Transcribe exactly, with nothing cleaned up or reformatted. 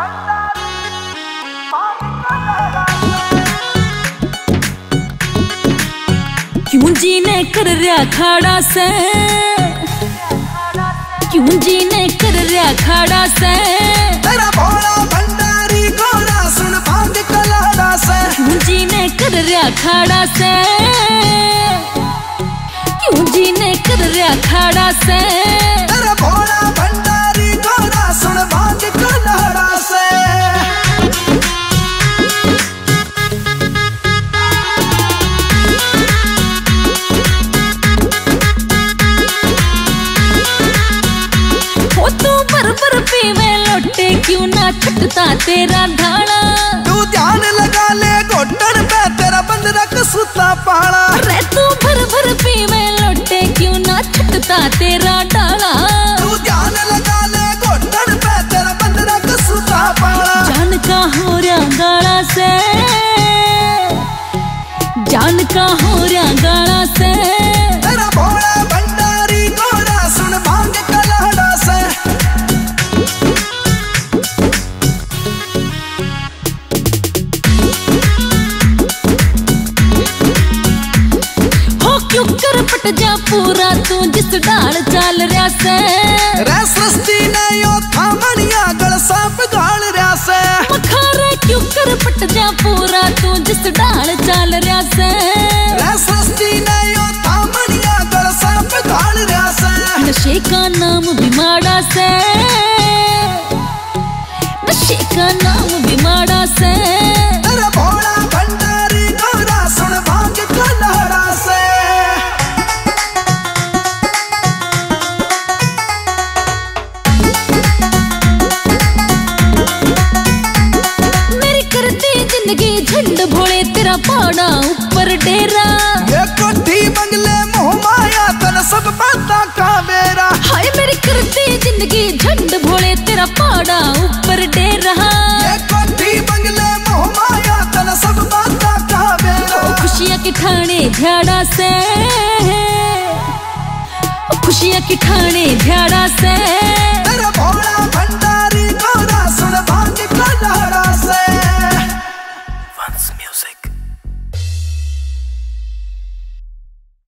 क्यों जीने कर रहा खाड़ा से, क्यों जीने कर रहा खाड़ा से, तेरा भोला भंडारी घोड़ा सुन भांग कलाड़ा से। क्यों जीने कर रहा खाड़ा से, क्यों जीने कर रहा खाड़ा से, तेरा भोला भंडारी घोड़ा सुन भांग कलाड़ा से। पर पीवे लोटे क्यों ना छटता तेरा ढाला। तू ध्यान लगा ले घोटन पे तेरा बंद रख सुता पाला। रे तू भर भर पीवे लोटे क्यों ना छटता तेरा ढाला। तू ध्यान लगा ले घोटन पे तेरा बंद रख सुता पाला। जान का हो रहा गाला से, जान का हो रहा गाला से, तेरा भोला भंडारी घोड़ा सुन भांग कलाड़ा से। पट जा पूरा तू जिस डाल चाल रहा से। रे सस्ती ने यो थामणिया गल सांप गाल रहा से। मखारे क्यों कर पट जा पूरा तू जिस डाल चाल रहा से। रे सस्ती ने यो थामणिया गल सांप गाल रहा से। नशे का नाम भी माड़ा से, नशे का नाम भी माड़ा से, तेरा भोला भंडारी घोड़ा सुन भांग कलाड़ा से। झंड भोले तेरा पाड़ा ऊपर डेरा। ये कोठी बंगले मोह माया तन सब बाता का मेरा। हाय मेरी करती जिंदगी झंड भोले तेरा पाड़ा ऊपर डेरा। ये कोठी बंगले मोह माया तन सब बाता का मेरा। खुशियां की ठाणे ध्याड़ा से, खुशियां की ठाणे ध्याड़ा से,